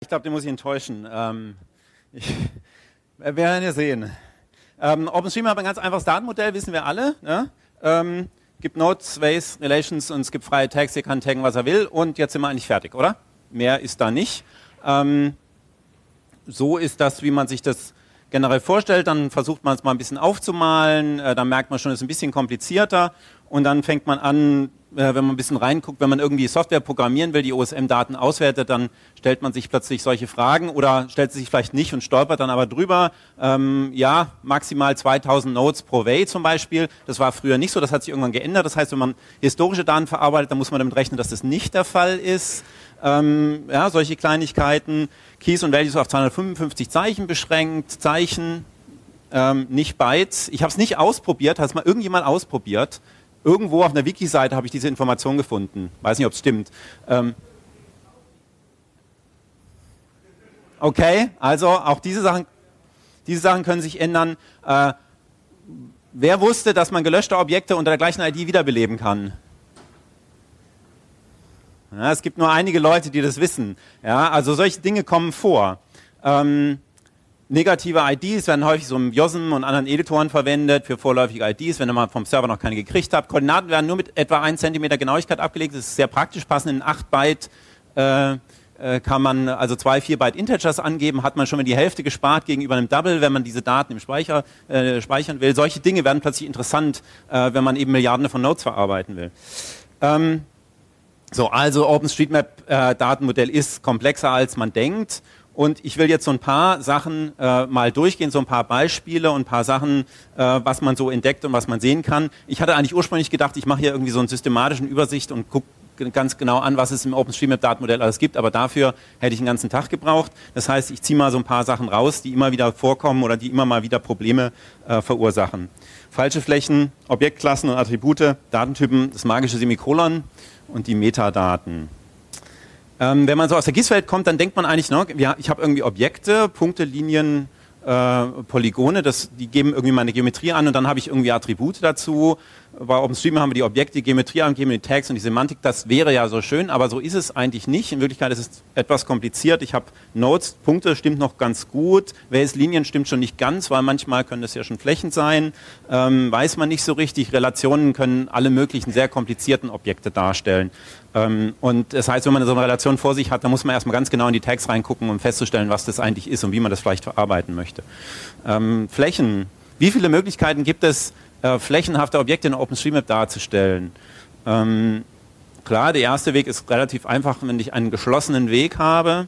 Ich glaube, den muss ich enttäuschen. Wir werden ja sehen. OpenStreetMap hat ein ganz einfaches Datenmodell, wissen wir alle. Ne? Gibt Nodes, Ways, Relations und es gibt freie Tags, ihr kann taggen, was er will. Und jetzt sind wir eigentlich fertig, oder? Mehr ist da nicht. So ist das, wie man sich das generell vorstellt. Dann versucht man es mal ein bisschen aufzumalen. Dann merkt man schon, es ist ein bisschen komplizierter. Und dann fängt man an, wenn man ein bisschen reinguckt, wenn man irgendwie Software programmieren will, die OSM-Daten auswertet, dann stellt man sich plötzlich solche Fragen oder stellt sie sich vielleicht nicht und stolpert dann aber drüber. Ja, maximal 2000 Nodes pro Way zum Beispiel. Das war früher nicht so, das hat sich irgendwann geändert. Das heißt, wenn man historische Daten verarbeitet, dann muss man damit rechnen, dass das nicht der Fall ist. Ja, solche Kleinigkeiten. Keys und Values auf 255 Zeichen beschränkt. Zeichen, nicht Bytes. Ich habe es nicht ausprobiert. Hat es mal irgendjemand ausprobiert? Irgendwo auf einer Wiki-Seite habe ich diese Information gefunden. Weiß nicht, ob es stimmt. Okay, also auch diese Sachen können sich ändern. Wer wusste, dass man gelöschte Objekte unter der gleichen ID wiederbeleben kann? Ja, es gibt nur einige Leute, die das wissen. Ja, also solche Dinge kommen vor. Negative IDs werden häufig so im YOSM und anderen Editoren verwendet für vorläufige IDs, wenn ihr mal vom Server noch keine gekriegt habt. Koordinaten werden nur mit etwa 1 cm Genauigkeit abgelegt. Das ist sehr praktisch, passen in 8 Byte. Kann man also 2, 4 Byte Integers angeben, hat man schon mal die Hälfte gespart gegenüber einem Double, wenn man diese Daten im Speicher speichern will. Solche Dinge werden plötzlich interessant, wenn man eben Milliarden von Nodes verarbeiten will. So, also OpenStreetMap-Datenmodell ist komplexer, als man denkt. Und ich will jetzt so ein paar Sachen mal durchgehen, so ein paar Beispiele und ein paar Sachen, was man so entdeckt und was man sehen kann. Ich hatte eigentlich ursprünglich gedacht, ich mache hier irgendwie so einen systematischen Übersicht und gucke ganz genau an, was es im OpenStreetMap-Datenmodell alles gibt, aber dafür hätte ich einen ganzen Tag gebraucht. Das heißt, ich ziehe mal so ein paar Sachen raus, die immer wieder vorkommen oder die immer mal wieder Probleme verursachen. Falsche Flächen, Objektklassen und Attribute, Datentypen, das magische Semikolon und die Metadaten. Wenn man so aus der GIS-Welt kommt, dann denkt man eigentlich, ne, ja, ich habe irgendwie Objekte, Punkte, Linien, Polygone, die geben irgendwie meine Geometrie an und dann habe ich irgendwie Attribute dazu. Bei OpenStreetMap haben wir die Objekte, die Geometrie angeben, die Tags und die Semantik. Das wäre ja so schön, aber so ist es eigentlich nicht. In Wirklichkeit ist es etwas kompliziert. Ich habe Nodes, Punkte stimmt noch ganz gut. Welches Linien stimmt schon nicht ganz, weil manchmal können das ja schon Flächen sein. Weiß man nicht so richtig. Relationen können alle möglichen sehr komplizierten Objekte darstellen. Und das heißt, wenn man so eine Relation vor sich hat, dann muss man erstmal ganz genau in die Tags reingucken, um festzustellen, was das eigentlich ist und wie man das vielleicht verarbeiten möchte. Flächen. Wie viele Möglichkeiten gibt es, flächenhafte Objekte in OpenStreetMap darzustellen? Klar, der erste Weg ist relativ einfach, wenn ich einen geschlossenen Weg habe,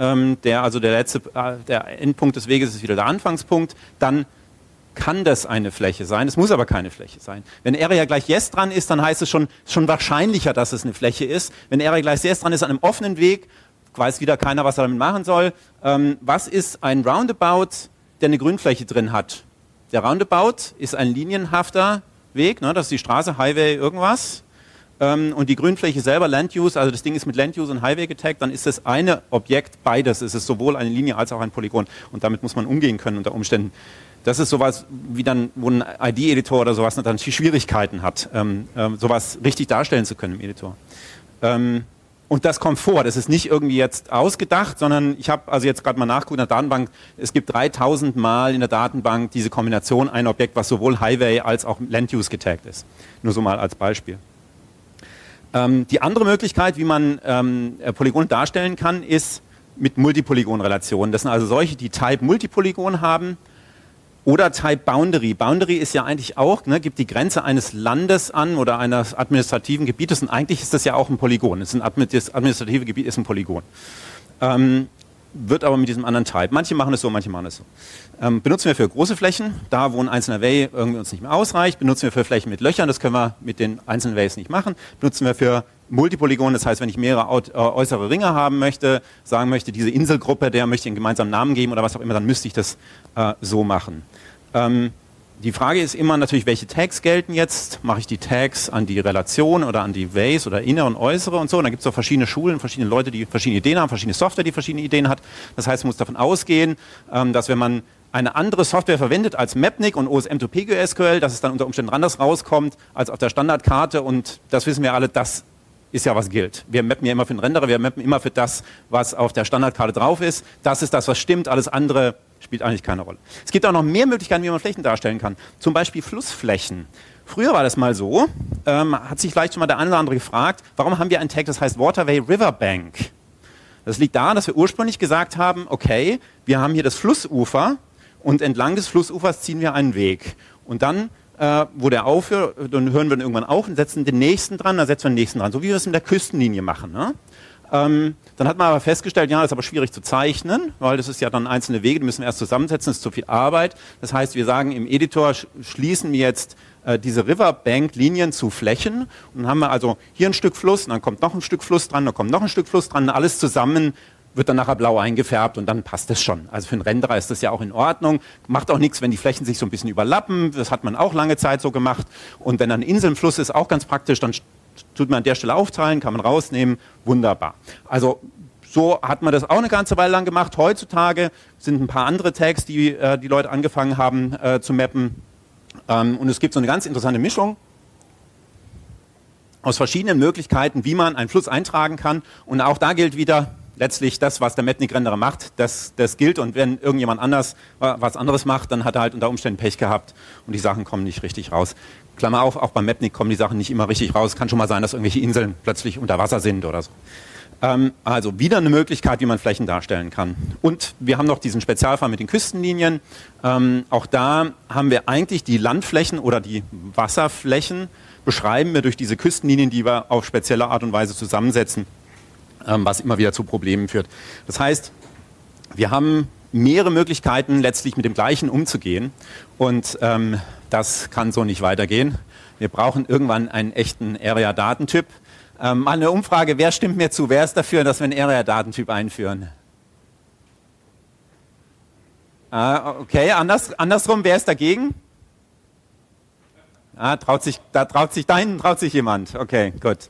der Endpunkt des Weges ist wieder der Anfangspunkt, dann kann das eine Fläche sein, es muss aber keine Fläche sein. Wenn Area gleich Yes dran ist, dann heißt es schon wahrscheinlicher, dass es eine Fläche ist. Wenn Area gleich Yes dran ist an einem offenen Weg, weiß wieder keiner, was er damit machen soll. Was ist ein Roundabout, der eine Grünfläche drin hat? Der Roundabout ist ein linienhafter Weg, ne, das ist die Straße, Highway, irgendwas. Und die Grünfläche selber, Land Use, also das Ding ist mit Land Use und Highway getaggt, dann ist das eine Objekt, beides. Es ist sowohl eine Linie als auch ein Polygon. Und damit muss man umgehen können unter Umständen. Das ist sowas, wie dann, wo ein ID-Editor oder sowas dann Schwierigkeiten hat, sowas richtig darstellen zu können im Editor. Und das kommt vor, das ist nicht irgendwie jetzt ausgedacht, sondern ich habe also jetzt gerade mal nachgeguckt in der Datenbank, es gibt 3000 Mal in der Datenbank diese Kombination, ein Objekt, was sowohl Highway als auch Land Use getaggt ist. Nur so mal als Beispiel. Die andere Möglichkeit, wie man Polygone darstellen kann, ist mit Multipolygon-Relationen. Das sind also solche, die Type Multipolygon haben oder Type Boundary. Boundary ist ja eigentlich auch, ne, gibt die Grenze eines Landes an oder eines administrativen Gebietes und eigentlich ist das ja auch ein Polygon. Das administrative Gebiet ist ein Polygon. Wird aber mit diesem anderen Type. Manche machen es so, manche machen es so. Benutzen wir für große Flächen, da wo ein einzelner Way irgendwie uns nicht mehr ausreicht. Benutzen wir für Flächen mit Löchern, das können wir mit den einzelnen Ways nicht machen. Benutzen wir für Multipolygon, das heißt, wenn ich mehrere äußere Ringe haben möchte, sagen möchte, diese Inselgruppe, der möchte ich einen gemeinsamen Namen geben oder was auch immer, dann müsste ich das so machen. Die Frage ist immer natürlich, welche Tags gelten jetzt? Mache ich die Tags an die Relation oder an die Ways oder innere und äußere und so? Und da gibt es auch verschiedene Schulen, verschiedene Leute, die verschiedene Ideen haben, verschiedene Software, die verschiedene Ideen hat. Das heißt, man muss davon ausgehen, dass wenn man eine andere Software verwendet als Mapnik und OSM2PGSQL, dass es dann unter Umständen anders rauskommt als auf der Standardkarte. Und das wissen wir alle, das ist ja, was gilt. Wir mappen ja immer für den Renderer, wir mappen immer für das, was auf der Standardkarte drauf ist. Das ist das, was stimmt, alles andere spielt eigentlich keine Rolle. Es gibt auch noch mehr Möglichkeiten, wie man Flächen darstellen kann. Zum Beispiel Flussflächen. Früher war das mal so, hat sich vielleicht schon mal der eine oder andere gefragt, warum haben wir einen Tag, das heißt Waterway Riverbank? Das liegt daran, dass wir ursprünglich gesagt haben, okay, wir haben hier das Flussufer und entlang des Flussufers ziehen wir einen Weg. Und dann, wo der aufhört, dann hören wir den irgendwann auf und setzen den nächsten dran, dann setzen wir den nächsten dran, so wie wir das mit der Küstenlinie machen. Ne? Dann hat man aber festgestellt, ja, das ist aber schwierig zu zeichnen, weil das ist ja dann einzelne Wege, die müssen wir erst zusammensetzen, das ist zu viel Arbeit. Das heißt, wir sagen im Editor, schließen wir jetzt diese Riverbank-Linien zu Flächen und dann haben wir also hier ein Stück Fluss, und dann kommt noch ein Stück Fluss dran, dann kommt noch ein Stück Fluss dran, alles zusammen wird dann nachher blau eingefärbt und dann passt es schon. Also für einen Renderer ist das ja auch in Ordnung. Macht auch nichts, wenn die Flächen sich so ein bisschen überlappen. Das hat man auch lange Zeit so gemacht. Und wenn dann ein Inselfluss ist, auch ganz praktisch, dann tut man an der Stelle aufteilen, kann man rausnehmen. Wunderbar. Also so hat man das auch eine ganze Weile lang gemacht. Heutzutage sind ein paar andere Tags, die die Leute angefangen haben zu mappen. Und es gibt so eine ganz interessante Mischung aus verschiedenen Möglichkeiten, wie man einen Fluss eintragen kann. Und auch da gilt wieder, letztlich das, was der Mapnik-Renderer macht, das gilt. Und wenn irgendjemand anders was anderes macht, dann hat er halt unter Umständen Pech gehabt und die Sachen kommen nicht richtig raus. Klammer auf, auch beim Mapnik kommen die Sachen nicht immer richtig raus. Kann schon mal sein, dass irgendwelche Inseln plötzlich unter Wasser sind oder so. Also wieder eine Möglichkeit, wie man Flächen darstellen kann. Und wir haben noch diesen Spezialfall mit den Küstenlinien. Auch da haben wir eigentlich die Landflächen oder die Wasserflächen, beschreiben wir durch diese Küstenlinien, die wir auf spezielle Art und Weise zusammensetzen, was immer wieder zu Problemen führt. Das heißt, wir haben mehrere Möglichkeiten, letztlich mit dem Gleichen umzugehen. Und das kann so nicht weitergehen. Wir brauchen irgendwann einen echten Area-Datentyp. Mal eine Umfrage, wer stimmt mir zu? Wer ist dafür, dass wir einen Area-Datentyp einführen? Okay, andersrum, wer ist dagegen? Da traut sich jemand. Okay, gut.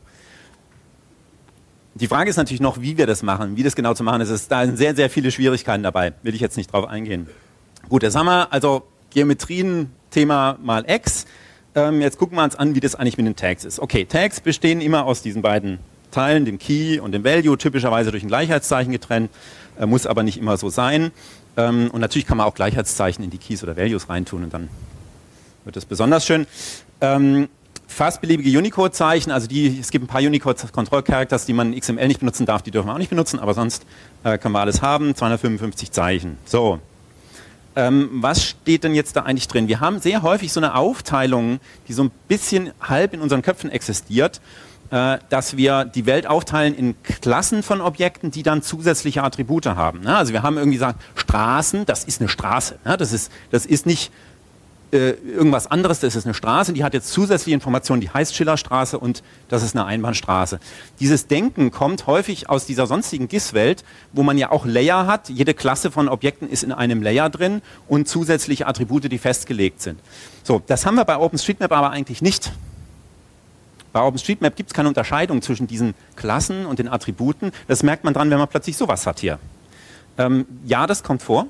Die Frage ist natürlich noch, wie wir das machen, wie das genau zu machen ist. Da sind sehr, sehr viele Schwierigkeiten dabei. Will ich jetzt nicht drauf eingehen. Gut, jetzt haben wir also Geometrien, Thema mal X. Jetzt gucken wir uns an, wie das eigentlich mit den Tags ist. Okay, Tags bestehen immer aus diesen beiden Teilen, dem Key und dem Value, typischerweise durch ein Gleichheitszeichen getrennt, muss aber nicht immer so sein. Und natürlich kann man auch Gleichheitszeichen in die Keys oder Values reintun und dann wird das besonders schön. Fast beliebige Unicode-Zeichen, also es gibt ein paar Unicode-Control-Characters, die man in XML nicht benutzen darf, die dürfen wir auch nicht benutzen, aber sonst können wir alles haben, 255 Zeichen. So. Was steht denn jetzt da eigentlich drin? Wir haben sehr häufig so eine Aufteilung, die so ein bisschen halb in unseren Köpfen existiert, dass wir die Welt aufteilen in Klassen von Objekten, die dann zusätzliche Attribute haben. Also wir haben irgendwie gesagt, Straßen, das ist eine Straße. Das ist nicht irgendwas anderes, das ist eine Straße, die hat jetzt zusätzliche Informationen, die heißt Schillerstraße und das ist eine Einbahnstraße. Dieses Denken kommt häufig aus dieser sonstigen GIS-Welt, wo man ja auch Layer hat, jede Klasse von Objekten ist in einem Layer drin und zusätzliche Attribute, die festgelegt sind. So, das haben wir bei OpenStreetMap aber eigentlich nicht. Bei OpenStreetMap gibt es keine Unterscheidung zwischen diesen Klassen und den Attributen. Das merkt man dran, wenn man plötzlich sowas hat hier. Ja, das kommt vor.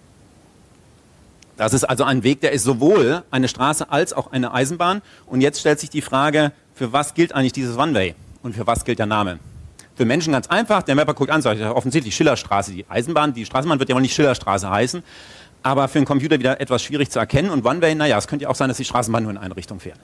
Das ist also ein Weg, der ist sowohl eine Straße als auch eine Eisenbahn. Und jetzt stellt sich die Frage, für was gilt eigentlich dieses One-Way und für was gilt der Name? Für Menschen ganz einfach, der Mapper guckt an, sagt offensichtlich Schillerstraße, die Eisenbahn, die Straßenbahn wird ja wohl nicht Schillerstraße heißen, aber für einen Computer wieder etwas schwierig zu erkennen. Und One-Way, naja, es könnte ja auch sein, dass die Straßenbahn nur in eine Richtung fährt.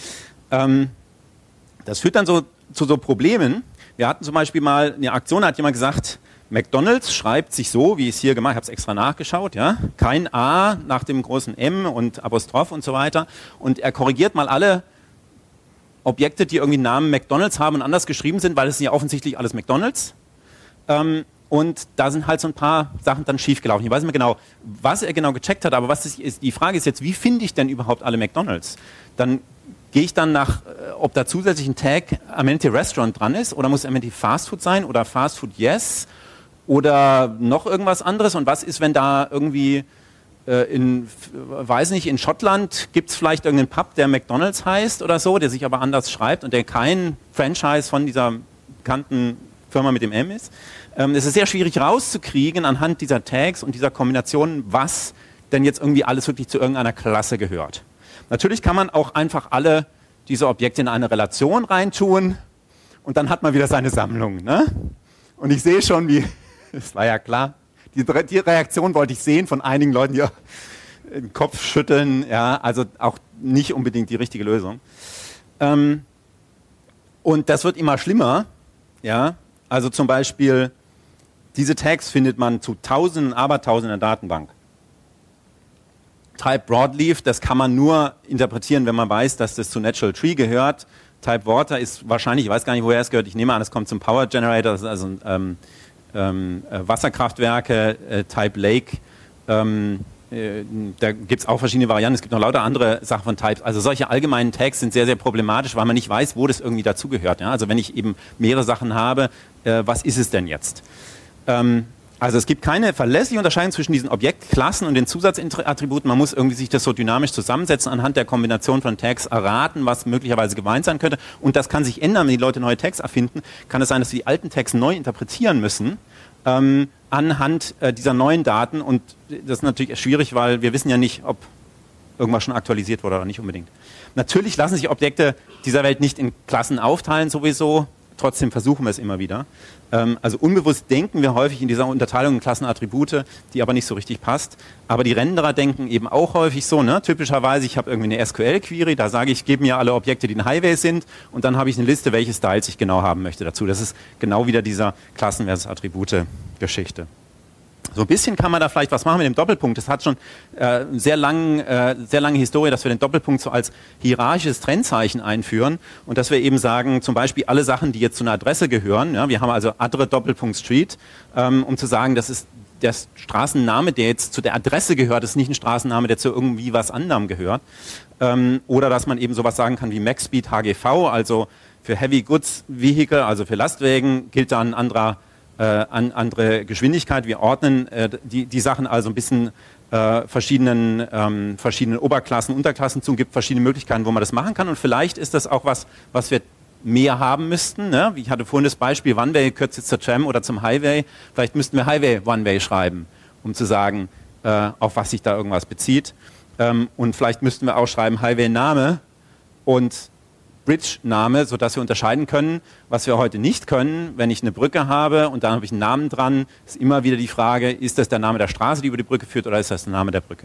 Das führt dann zu so Problemen. Wir hatten zum Beispiel mal eine Aktion, da hat jemand gesagt, McDonald's schreibt sich so, wie ich es hier gemacht habe, ich habe es extra nachgeschaut, ja, kein A nach dem großen M und Apostroph und so weiter. Und er korrigiert mal alle Objekte, die irgendwie den Namen McDonald's haben und anders geschrieben sind, weil es sind ja offensichtlich alles McDonald's. Und da sind halt so ein paar Sachen dann schiefgelaufen. Ich weiß nicht mehr genau, was er genau gecheckt hat, aber die Frage ist jetzt, wie finde ich denn überhaupt alle McDonald's? Dann gehe ich dann nach, ob da zusätzlich ein Tag Amenity Restaurant dran ist oder muss Amenity Fast Food sein oder Fast Food Yes oder noch irgendwas anderes. Und was ist, wenn da irgendwie in Schottland gibt es vielleicht irgendeinen Pub, der McDonald's heißt oder so, der sich aber anders schreibt und der kein Franchise von dieser bekannten Firma mit dem M ist. Es ist sehr schwierig rauszukriegen anhand dieser Tags und dieser Kombinationen, was denn jetzt irgendwie alles wirklich zu irgendeiner Klasse gehört. Natürlich kann man auch einfach alle diese Objekte in eine Relation reintun und dann hat man wieder seine Sammlung. Ne? Und ich sehe schon, wie, es war ja klar, die Reaktion wollte ich sehen von einigen Leuten, die den Kopf schütteln, ja, also auch nicht unbedingt die richtige Lösung. Und das wird immer schlimmer, ja, also zum Beispiel, diese Tags findet man zu Tausenden, Abertausenden in der Datenbank. Type Broadleaf, das kann man nur interpretieren, wenn man weiß, dass das zu Natural Tree gehört. Type Water ist wahrscheinlich, ich weiß gar nicht, woher es gehört, ich nehme an, es kommt zum Power Generator, das ist also Wasserkraftwerke, Type Lake, da gibt es auch verschiedene Varianten, es gibt noch lauter andere Sachen von Types. Also solche allgemeinen Tags sind sehr, sehr problematisch, weil man nicht weiß, wo das irgendwie dazugehört. Ja? Also wenn ich eben mehrere Sachen habe, was ist es denn jetzt? Also es gibt keine verlässliche Unterscheidung zwischen diesen Objektklassen und den Zusatzattributen. Man muss irgendwie sich das so dynamisch zusammensetzen, anhand der Kombination von Tags erraten, was möglicherweise gemeint sein könnte. Und das kann sich ändern, wenn die Leute neue Tags erfinden. Kann es sein, dass sie die alten Tags neu interpretieren müssen, anhand dieser neuen Daten. Und das ist natürlich schwierig, weil wir wissen ja nicht, ob irgendwas schon aktualisiert wurde oder nicht unbedingt. Natürlich lassen sich Objekte dieser Welt nicht in Klassen aufteilen sowieso. Trotzdem versuchen wir es immer wieder. Also unbewusst denken wir häufig in dieser Unterteilung in Klassenattribute, die aber nicht so richtig passt. Aber die Renderer denken eben auch häufig so, ne? Typischerweise, ich habe irgendwie eine SQL-Query, da sage ich, gebe mir alle Objekte, die ein Highway sind, und dann habe ich eine Liste, welche Styles ich genau haben möchte dazu. Das ist genau wieder dieser Klassen- versus Attribute-Geschichte. So ein bisschen kann man da vielleicht was machen mit dem Doppelpunkt. Das hat schon sehr lange Historie, dass wir den Doppelpunkt so als hierarchisches Trennzeichen einführen und dass wir eben sagen, zum Beispiel alle Sachen, die jetzt zu einer Adresse gehören, ja, wir haben also Adre Doppelpunkt Street, um zu sagen, das ist der Straßenname, der jetzt zu der Adresse gehört, ist nicht ein Straßenname, der zu irgendwie was anderem gehört. Oder dass man eben sowas sagen kann wie Max Speed HGV, also für Heavy Goods Vehicle, also für Lastwagen, gilt da ein anderer andere Geschwindigkeit. Wir ordnen die Sachen also ein bisschen verschiedenen Oberklassen, Unterklassen zu, gibt verschiedene Möglichkeiten, wo man das machen kann. Und vielleicht ist das auch was wir mehr haben müssten. Ne? Ich hatte vorhin das Beispiel, One-Way gehört jetzt zur Tram oder zum Highway. Vielleicht müssten wir Highway One-Way schreiben, um zu sagen, auf was sich da irgendwas bezieht. Und vielleicht müssten wir auch schreiben Highway-Name und Bridge-Name, sodass wir unterscheiden können, was wir heute nicht können. Wenn ich eine Brücke habe und dann habe ich einen Namen dran, ist immer wieder die Frage, ist das der Name der Straße, die über die Brücke führt, oder ist das der Name der Brücke?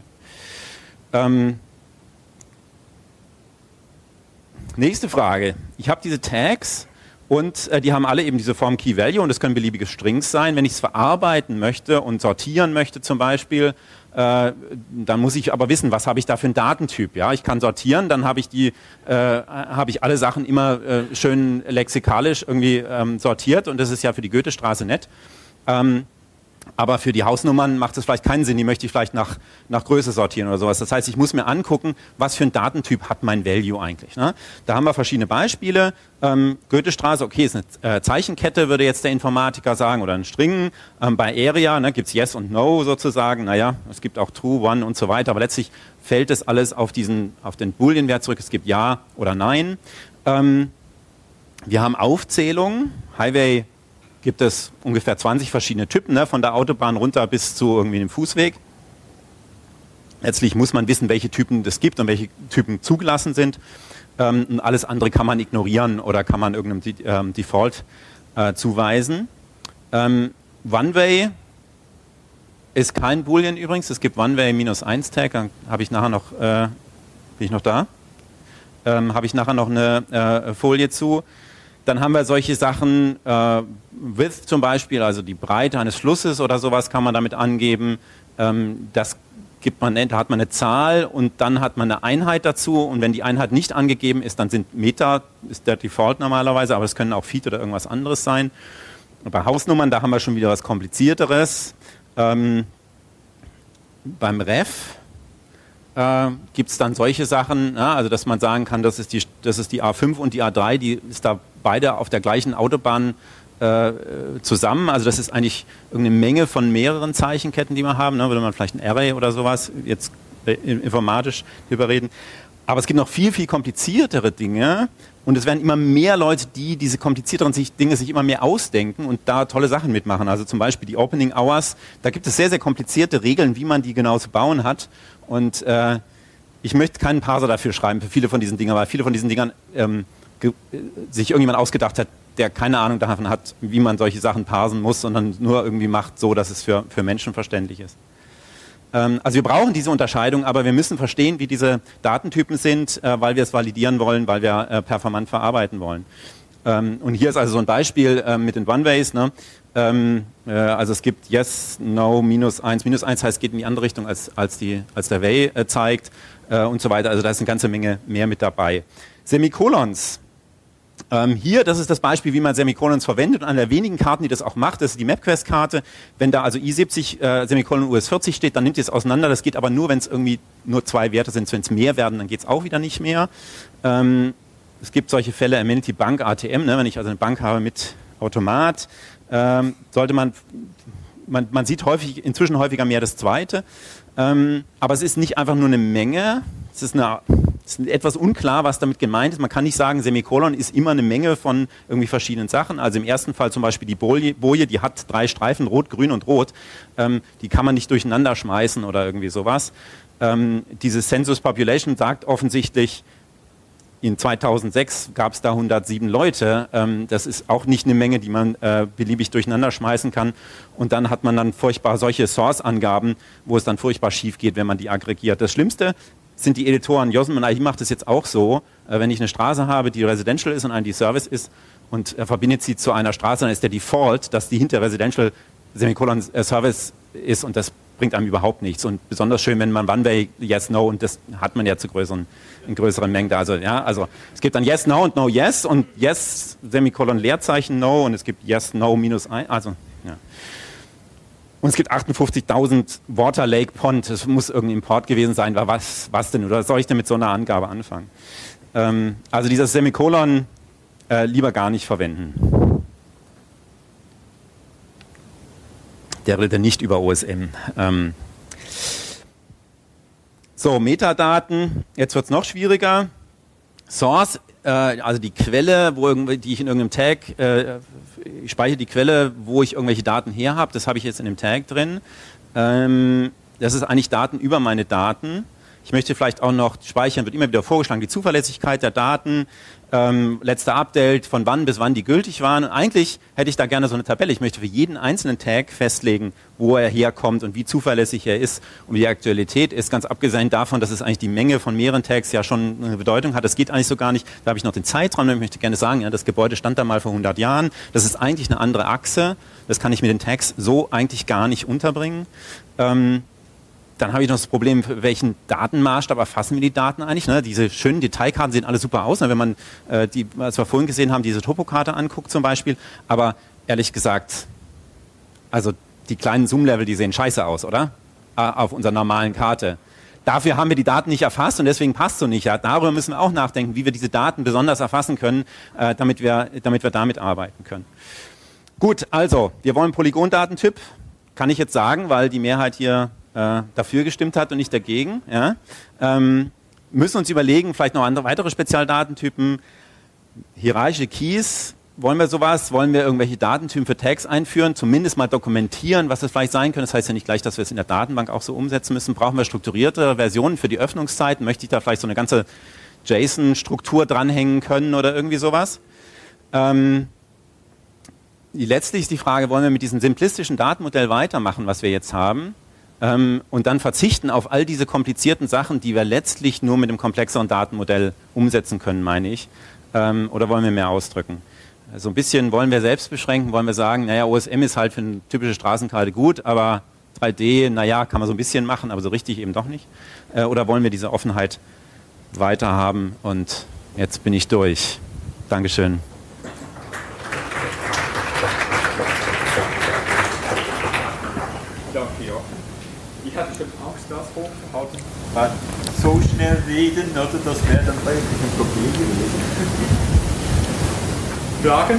Nächste Frage. Ich habe diese Tags und die haben alle eben diese Form Key Value und das können beliebige Strings sein. Wenn ich es verarbeiten möchte und sortieren möchte zum Beispiel, dann muss ich aber wissen, was habe ich da für einen Datentyp. Ja? Ich kann sortieren, dann habe ich alle Sachen immer schön lexikalisch irgendwie sortiert und das ist ja für die Goethestraße nett. Aber für die Hausnummern macht es vielleicht keinen Sinn, die möchte ich vielleicht nach Größe sortieren oder sowas. Das heißt, ich muss mir angucken, was für ein Datentyp hat mein Value eigentlich. Ne? Da haben wir verschiedene Beispiele. Goethestraße, okay, ist eine Zeichenkette, würde jetzt der Informatiker sagen, oder ein String. Bei Area gibt es Yes und No sozusagen. Naja, es gibt auch True, One und so weiter. Aber letztlich fällt das alles auf den Boolean-Wert zurück. Es gibt Ja oder Nein. Wir haben Aufzählungen. Highway gibt es ungefähr 20 verschiedene Typen, ne, von der Autobahn runter bis zu irgendwie einem Fußweg. Letztlich muss man wissen, welche Typen es gibt und welche Typen zugelassen sind. Und alles andere kann man ignorieren oder kann man irgendeinem Default zuweisen. One-Way ist kein Boolean übrigens. Es gibt One-Way-1 Tag. Dann habe ich nachher noch, bin ich noch da? Habe ich nachher noch eine Folie zu. Dann haben wir solche Sachen, Width zum Beispiel, also die Breite eines Flusses oder sowas kann man damit angeben. Das da hat man eine Zahl und dann hat man eine Einheit dazu und wenn die Einheit nicht angegeben ist, dann sind Meter, ist der Default normalerweise, aber es können auch Feet oder irgendwas anderes sein. Und bei Hausnummern, da haben wir schon wieder was Komplizierteres. Beim Ref gibt es dann solche Sachen, ja, also dass man sagen kann, das ist die A5 und die A3, die ist da beide auf der gleichen Autobahn zusammen. Also das ist eigentlich irgendeine Menge von mehreren Zeichenketten, die wir haben. Ne? Würde man vielleicht ein Array oder sowas jetzt informatisch drüber reden. Aber es gibt noch viel, viel kompliziertere Dinge und es werden immer mehr Leute, die diese komplizierteren Dinge sich immer mehr ausdenken und da tolle Sachen mitmachen. Also zum Beispiel die Opening Hours, da gibt es sehr, sehr komplizierte Regeln, wie man die genau zu bauen hat. Und ich möchte keinen Parser dafür schreiben für viele von diesen Dingern, weil viele von diesen Dingern sich irgendjemand ausgedacht hat, der keine Ahnung davon hat, wie man solche Sachen parsen muss, sondern nur irgendwie macht so, dass es für Menschen verständlich ist. Also wir brauchen diese Unterscheidung, aber wir müssen verstehen, wie diese Datentypen sind, weil wir es validieren wollen, weil wir performant verarbeiten wollen. Und hier ist also so ein Beispiel mit den One-Ways. Ne? Also es gibt Yes, No, -1. -1 heißt, es geht in die andere Richtung, als der Way zeigt und so weiter. Also da ist eine ganze Menge mehr mit dabei. Semikolons. Hier, das ist das Beispiel, wie man Semikolons verwendet. Und einer der wenigen Karten, die das auch macht, das ist die MapQuest-Karte. Wenn da also I70 Semikolon US40 steht, dann nimmt ihr es auseinander. Das geht aber nur, wenn es irgendwie nur 2 Werte sind. Wenn es mehr werden, dann geht es auch wieder nicht mehr. Es gibt solche Fälle, Amenity Bank, ATM, ne, wenn ich also eine Bank habe mit Automat, sollte man sieht inzwischen häufiger mehr das Zweite. Aber es ist nicht einfach nur eine Menge, es ist etwas unklar, was damit gemeint ist. Man kann nicht sagen, Semikolon ist immer eine Menge von irgendwie verschiedenen Sachen. Also im ersten Fall zum Beispiel die Boje, die hat 3 Streifen, rot, grün und rot. Die kann man nicht durcheinander schmeißen oder irgendwie sowas. Diese Census Population sagt offensichtlich, in 2006 gab es da 107 Leute. Das ist auch nicht eine Menge, die man beliebig durcheinander schmeißen kann. Und dann hat man dann furchtbar solche Source-Angaben, wo es dann furchtbar schief geht, wenn man die aggregiert. Das Schlimmste sind die Editoren. Yosemite AI macht es jetzt auch so. Wenn ich eine Straße habe, die Residential ist und eine, die Service ist, und er verbindet sie zu einer Straße, dann ist der Default, dass die hinter Residential Semikolon Service ist, und das bringt einem überhaupt nichts. Und besonders schön, wenn man One-Way Yes, No, und das hat man ja in größeren Mengen da. Also es gibt dann Yes, No und No, Yes, und Yes, Semikolon, Leerzeichen, No, und es gibt Yes, No, -1. Also, ja. Und es gibt 58.000 Water Lake Pond. Das muss irgendein Import gewesen sein. Was denn? Oder soll ich denn mit so einer Angabe anfangen? Also dieses Semikolon lieber gar nicht verwenden. Der redet nicht über OSM. So, Metadaten. Jetzt wird es noch schwieriger. Source, also die Quelle, die ich in irgendeinem Tag, ich speichere die Quelle, wo ich irgendwelche Daten her habe. Das habe ich jetzt in dem Tag drin. Das ist eigentlich Daten über meine Daten. Ich möchte vielleicht auch noch speichern, wird immer wieder vorgeschlagen, die Zuverlässigkeit der Daten, letzter Update, von wann bis wann die gültig waren. Und eigentlich hätte ich da gerne so eine Tabelle. Ich möchte für jeden einzelnen Tag festlegen, wo er herkommt und wie zuverlässig er ist und wie die Aktualität ist. Ganz abgesehen davon, dass es eigentlich die Menge von mehreren Tags ja schon eine Bedeutung hat. Das geht eigentlich so gar nicht. Da habe ich noch den Zeitraum. Ich möchte gerne sagen, ja, das Gebäude stand da mal vor 100 Jahren. Das ist eigentlich eine andere Achse. Das kann ich mit den Tags so eigentlich gar nicht unterbringen. Dann habe ich noch das Problem, für welchen Datenmaßstab erfassen wir die Daten eigentlich? Ne? Diese schönen Detailkarten sehen alle super aus, ne? Wenn man was wir vorhin gesehen haben, diese Topokarte anguckt zum Beispiel. Aber ehrlich gesagt, also die kleinen Zoom-Level, die sehen scheiße aus, oder? Auf unserer normalen Karte. Dafür haben wir die Daten nicht erfasst und deswegen passt so nicht. Ja? Darüber müssen wir auch nachdenken, wie wir diese Daten besonders erfassen können, damit wir damit arbeiten können. Gut, also, wir wollen Polygon-Datentyp. Kann ich jetzt sagen, weil die Mehrheit hier dafür gestimmt hat und nicht dagegen. Ja? Müssen uns überlegen, vielleicht noch weitere Spezialdatentypen. Hierarchische Keys, wollen wir sowas? Wollen wir irgendwelche Datentypen für Tags einführen? Zumindest mal dokumentieren, was das vielleicht sein könnte. Das heißt ja nicht gleich, dass wir es in der Datenbank auch so umsetzen müssen. Brauchen wir strukturierte Versionen für die Öffnungszeiten? Möchte ich da vielleicht so eine ganze JSON-Struktur dranhängen können oder irgendwie sowas? Letztlich ist die Frage, wollen wir mit diesem simplistischen Datenmodell weitermachen, was wir jetzt haben? Und dann verzichten auf all diese komplizierten Sachen, die wir letztlich nur mit dem komplexeren Datenmodell umsetzen können, meine ich. Oder wollen wir mehr ausdrücken? So ein bisschen wollen wir selbst beschränken, wollen wir sagen, naja, OSM ist halt für eine typische Straßenkarte gut, aber 3D, naja, kann man so ein bisschen machen, aber so richtig eben doch nicht. Oder wollen wir diese Offenheit weiter haben? Und jetzt bin ich durch. Dankeschön. Ich hatte schon Angst, das hochzuhalten, weil so schnell reden, oder das wäre dann wirklich ein Problem gewesen. Fragen?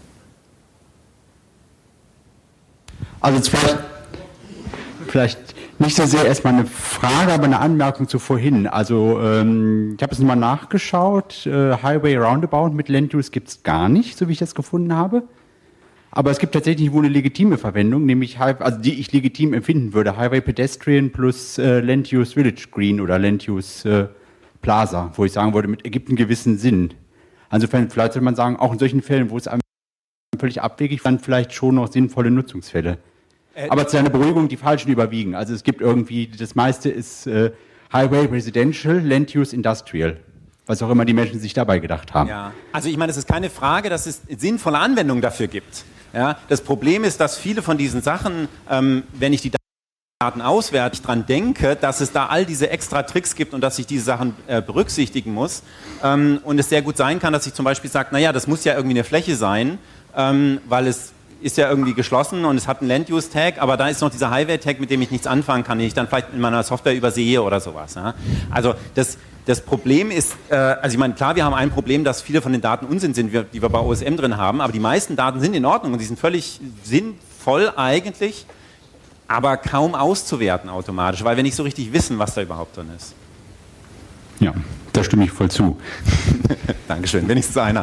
Also vielleicht Nicht so sehr erstmal eine Frage, aber eine Anmerkung zu vorhin. Also ich habe es nochmal nachgeschaut. Highway Roundabout mit Land Use gibt es gar nicht, so wie ich das gefunden habe. Aber es gibt tatsächlich wohl eine legitime Verwendung, nämlich also die ich legitim empfinden würde. Highway Pedestrian plus Land Use Village Green oder Land Use Plaza, wo ich sagen würde, ergibt einen gewissen Sinn. Insofern vielleicht sollte man sagen, auch in solchen Fällen, wo es einem völlig abwegig waren, vielleicht schon noch sinnvolle Nutzungsfälle. Aber zu einer Beruhigung, die falschen überwiegen. Also es gibt irgendwie, das meiste ist Highway Residential, Land Use Industrial. Was auch immer die Menschen sich dabei gedacht haben. Ja, also ich meine, es ist keine Frage, dass es sinnvolle Anwendungen dafür gibt. Ja, das Problem ist, dass viele von diesen Sachen, wenn ich die Daten auswerte, ich daran denke, dass es da all diese extra Tricks gibt und dass ich diese Sachen berücksichtigen muss. Und es sehr gut sein kann, dass ich zum Beispiel sage, naja, das muss ja irgendwie eine Fläche sein, weil es ist ja irgendwie geschlossen und es hat einen Land-Use-Tag, aber da ist noch dieser Highway-Tag, mit dem ich nichts anfangen kann, den ich dann vielleicht in meiner Software übersehe oder sowas. Ja? Also das Problem ist, also ich meine, klar, wir haben ein Problem, dass viele von den Daten Unsinn sind, die wir bei OSM drin haben, aber die meisten Daten sind in Ordnung und die sind völlig sinnvoll eigentlich, aber kaum auszuwerten automatisch, weil wir nicht so richtig wissen, was da überhaupt drin ist. Ja, da stimme ich voll zu. Dankeschön, wenigstens einer.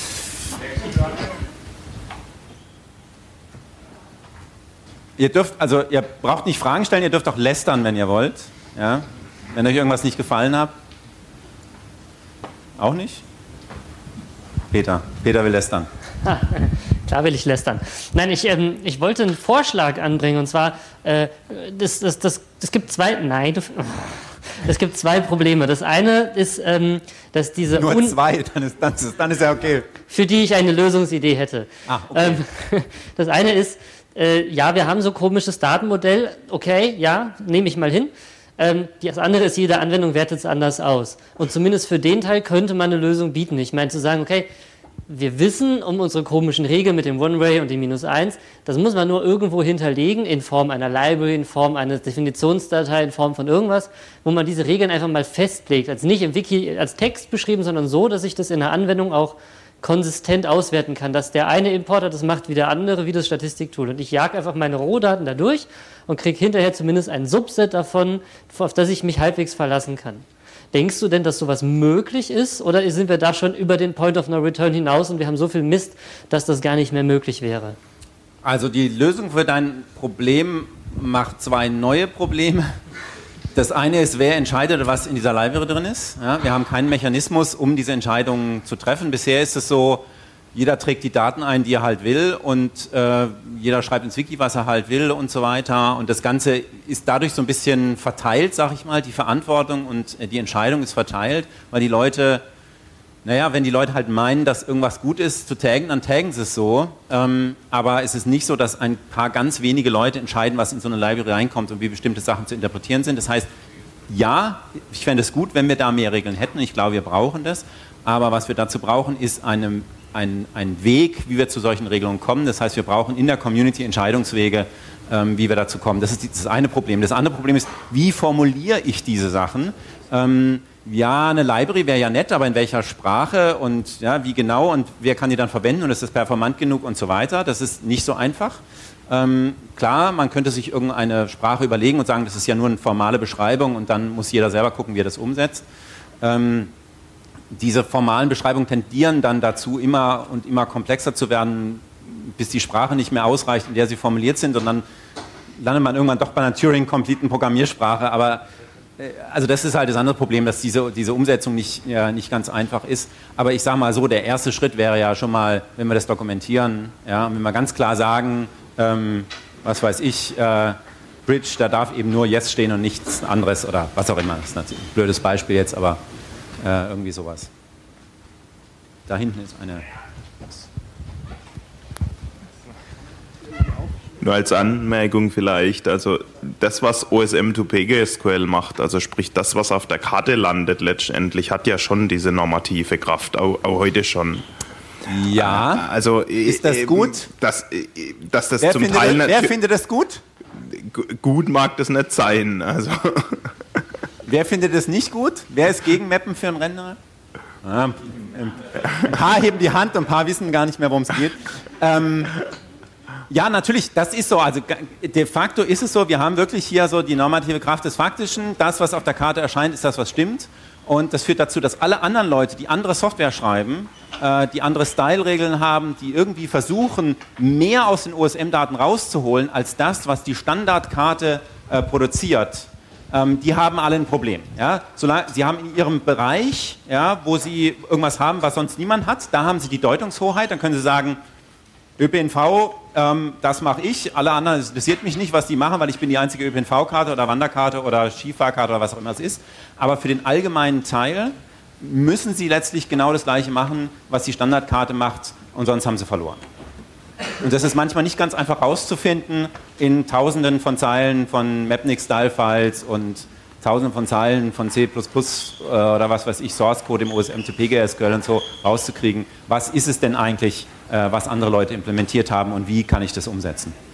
Ihr braucht nicht Fragen stellen, ihr dürft auch lästern, wenn ihr wollt. Ja? Wenn euch irgendwas nicht gefallen hat. Auch nicht? Peter will lästern. Klar will ich lästern. Nein, ich wollte einen Vorschlag anbringen, und zwar, es gibt zwei Probleme. Das eine ist, dass diese... Nur zwei, dann ist ja okay. Für die ich eine Lösungsidee hätte. Okay. Das eine ist, ja, wir haben so ein komisches Datenmodell, okay, ja, nehme ich mal hin. Das andere ist, jede Anwendung wertet es anders aus. Und zumindest für den Teil könnte man eine Lösung bieten. Ich meine, zu sagen, okay, wir wissen um unsere komischen Regeln mit dem One-Way und dem -1, das muss man nur irgendwo hinterlegen, in Form einer Library, in Form einer Definitionsdatei, in Form von irgendwas, wo man diese Regeln einfach mal festlegt. Also nicht im Wiki als Text beschrieben, sondern so, dass ich das in der Anwendung auch konsistent auswerten kann, dass der eine Importer das macht wie der andere, wie das Statistiktool. Und ich jage einfach meine Rohdaten da durch und kriege hinterher zumindest ein Subset davon, auf das ich mich halbwegs verlassen kann. Denkst du denn, dass sowas möglich ist, oder sind wir da schon über den Point of No Return hinaus und wir haben so viel Mist, dass das gar nicht mehr möglich wäre? Also die Lösung für dein Problem macht zwei neue Probleme. Das eine ist, wer entscheidet, was in dieser Library drin ist. Ja, wir haben keinen Mechanismus, um diese Entscheidungen zu treffen. Bisher ist es so, jeder trägt die Daten ein, die er halt will, und jeder schreibt ins Wiki, was er halt will und so weiter. Und das Ganze ist dadurch so ein bisschen verteilt, sag ich mal. Die Verantwortung und die Entscheidung ist verteilt, weil die Leute, wenn die Leute halt meinen, dass irgendwas gut ist zu taggen, dann taggen sie es so. Aber es ist nicht so, dass ein paar ganz wenige Leute entscheiden, was in so eine Library reinkommt und wie bestimmte Sachen zu interpretieren sind. Das heißt, ja, ich fände es gut, wenn wir da mehr Regeln hätten. Ich glaube, wir brauchen das. Aber was wir dazu brauchen, ist ein Weg, wie wir zu solchen Regelungen kommen. Das heißt, wir brauchen in der Community Entscheidungswege, wie wir dazu kommen. Das ist das eine Problem. Das andere Problem ist, wie formuliere ich diese Sachen? Ja, eine Library wäre ja nett, aber in welcher Sprache und ja, wie genau und wer kann die dann verwenden und ist das performant genug und so weiter. Das ist nicht so einfach. Klar, man könnte sich irgendeine Sprache überlegen und sagen, das ist ja nur eine formale Beschreibung und dann muss jeder selber gucken, wie er das umsetzt. Diese formalen Beschreibungen tendieren dann dazu, immer komplexer zu werden, bis die Sprache nicht mehr ausreicht, in der sie formuliert sind, und dann landet man irgendwann doch bei einer Turing-completen Programmiersprache. Aber also das ist halt das andere Problem, dass diese Umsetzung nicht ganz einfach ist. Aber ich sage mal so, der erste Schritt wäre ja schon mal, wenn wir das dokumentieren, ja, wenn wir ganz klar sagen, was weiß ich, Bridge, da darf eben nur Yes stehen und nichts anderes oder was auch immer. Das ist natürlich ein blödes Beispiel jetzt, aber irgendwie sowas. Da hinten ist eine... Nur als Anmerkung vielleicht, also das, was OSM to PGSQL macht, also sprich das, was auf der Karte landet letztendlich, hat ja schon diese normative Kraft, auch heute schon. Ja, also ist das gut? Dass das wer zum Teil... Wer findet das gut? Gut mag das nicht sein. Also. Wer findet das nicht gut? Wer ist gegen Mappen für einen Renderer? Ein paar heben die Hand und ein paar wissen gar nicht mehr, worum es geht. Ja, natürlich, das ist so. Also de facto ist es so, wir haben wirklich hier so die normative Kraft des Faktischen. Das, was auf der Karte erscheint, ist das, was stimmt. Und das führt dazu, dass alle anderen Leute, die andere Software schreiben, die andere Style-Regeln haben, die irgendwie versuchen, mehr aus den OSM-Daten rauszuholen, als das, was die Standardkarte produziert, die haben alle ein Problem. Ja? Sie haben in ihrem Bereich, ja, wo sie irgendwas haben, was sonst niemand hat, da haben sie die Deutungshoheit, dann können sie sagen, ÖPNV, das mache ich, alle anderen, es interessiert mich nicht, was die machen, weil ich bin die einzige ÖPNV-Karte oder Wanderkarte oder Skifahrkarte oder was auch immer es ist. Aber für den allgemeinen Teil müssen sie letztlich genau das Gleiche machen, was die Standardkarte macht, und sonst haben sie verloren. Und das ist manchmal nicht ganz einfach rauszufinden in Tausenden von Zeilen von Mapnik-Style-Files und Tausenden von Zeilen von C++ oder was weiß ich, Source-Code im OSM-to-PGSQL und so rauszukriegen. Was ist es denn eigentlich, was andere Leute implementiert haben und wie kann ich das umsetzen?